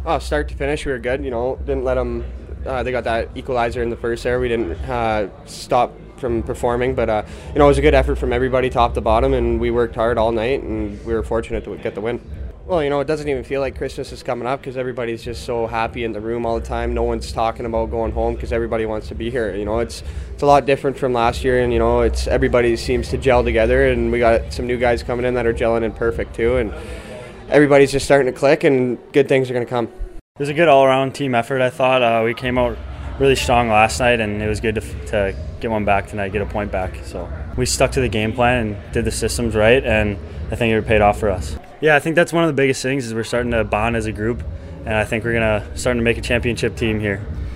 Oh, start to finish, we were good. Didn't let them. They got that equalizer in the first there. We didn't stop from performing, but it was a good effort from everybody, top to bottom, and we worked hard all night, and we were fortunate to get the win. Well, it doesn't even feel like Christmas is coming up because everybody's just so happy in the room all the time. No one's talking about going home because everybody wants to be here. It's a lot different from last year, and everybody seems to gel together, and we got some new guys coming in that are gelling in perfect too, and everybody's just starting to click, and good things are going to come. It was a good all-around team effort, I thought. We came out really strong last night, and it was good to get one back tonight, get a point back. So we stuck to the game plan and did the systems right, and I think it paid off for us. Yeah, I think that's one of the biggest things is we're starting to bond as a group, and I think we're starting to make a championship team here.